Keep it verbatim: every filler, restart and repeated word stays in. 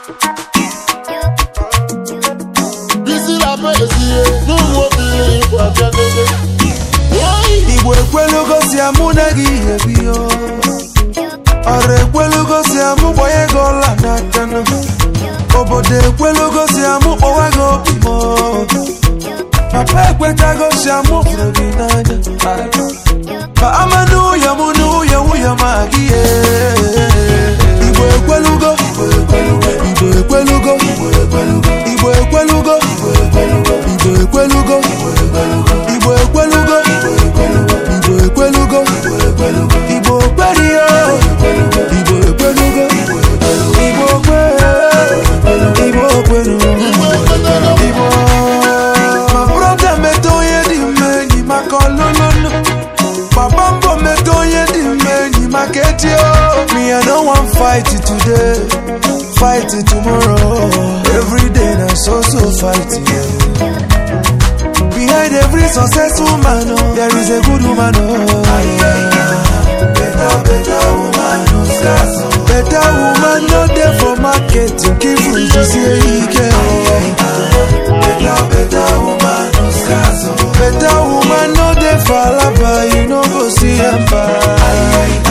Busy la poesie, nous mobile kwa biagede. Igwe kwelugo si amuna gi ebio. Ore kwelugo si amu boye gola nakana. Obode kwelugo si amu owago mo. Papa kwetago si amu probinanya. Ba amanu ya munu ya uya magie. Igwe kwelugo, igwe kwelugo, igwe kwelugo, igwe kwelugo, igwe kwelugo, igwe kwelugo, igwe kwelugo, igwe kwerio, igwe kwelugo, igwe kwe, igwe kwelugo, igwe. My brother me toye di meni makolololo. Papa mbo me toye di meni maketio. Me I don't want fight it today, fight it tomorrow. Every day na so so fight yeah. Behind every successful man, oh, there is a good woman. Oh, better, better woman, no scarce. Better woman, no there for market. You keep free to see he can. Better, better woman, no scarce. Better woman, no there for lava. You know go see him.